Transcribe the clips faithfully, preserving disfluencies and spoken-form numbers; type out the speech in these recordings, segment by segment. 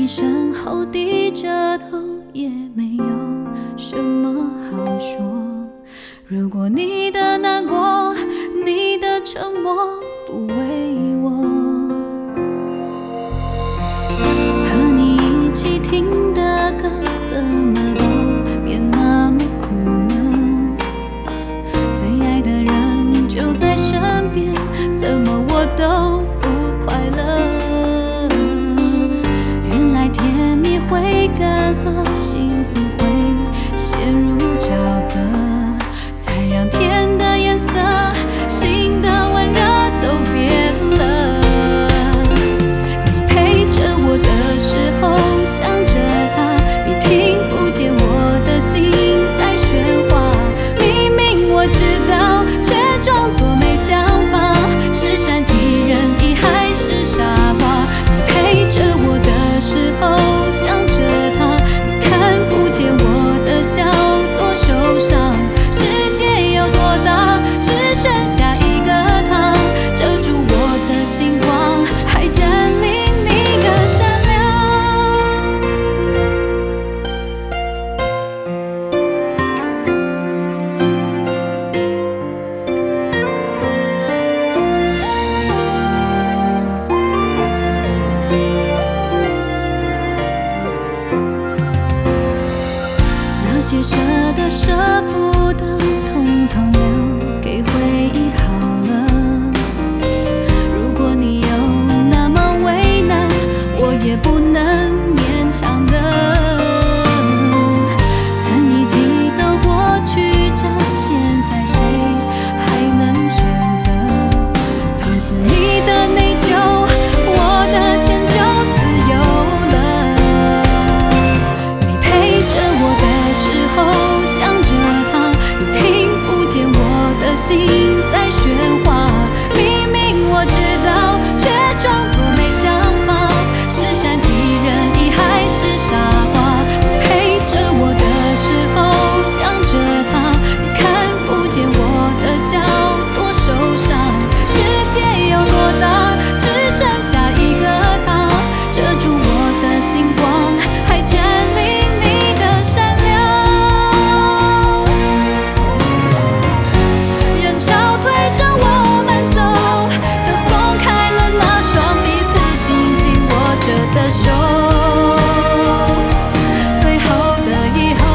你身后低着头，也没有什么好说。如果你的难过，你的沉默不为我，和你一起听的歌怎么都变那么苦呢？最爱的人就在身边，怎么我都不快乐？原来甜蜜会干涸，幸福会陷入沼泽，才让甜的颜色，心的温热都变了。你陪着我的时候想着他，你听不见我的心在喧哗。明明我知道，却装作没想法，是善体人意还是傻瓜？你陪着我的时候想着他，你看不见我的笑多受伤。世界有多大，只剩下一个他，遮住我的星光，还占领你的善良。那些舍得舍不得，统统留给回忆好了。如果你有那么为难，我也不能勉强的。曾一起走过曲折，现在谁还能选择？从此你的内疚，我的迁就自由了。你陪着我的时候想着他，你听不见我的心在喧哗。明明我知道，却装作没想法，是善体人意还是傻瓜？你陪着我的时候想着他，你看不见我的笑多受伤。世界有多大，只剩下一个他，遮住我的星光，还占领你的善良。人潮推着我们走，就松开了那双彼此紧紧握着的手。最后的以后，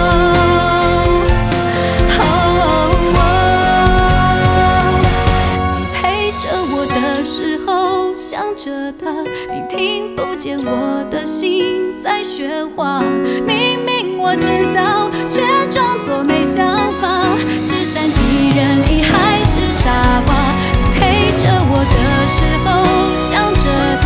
你陪着我的时候想着他，你听不见我的心在喧哗。明明我知道，却装作没想法，是善体人意还是傻瓜？你陪着我的时候想着